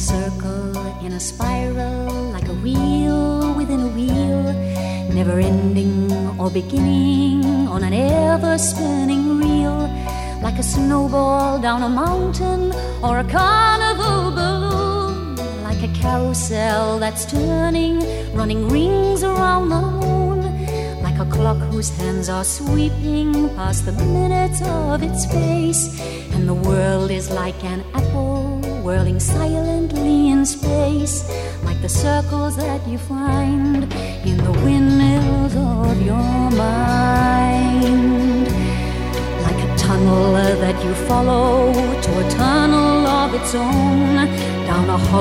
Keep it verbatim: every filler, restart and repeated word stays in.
circle in a spiral, like a wheel within a wheel, never ending or beginning on an ever-spinning reel, like a snowball down a mountain or a carnival balloon, like a carousel that's turning, running rings around the moon, like a clock whose hands are sweeping past the minutes of its face, and the world is like an apple whirling silently in space, like the circles that you find in the windmills of your mind, like a tunnel that you follow to a tunnel of its own, down a hollow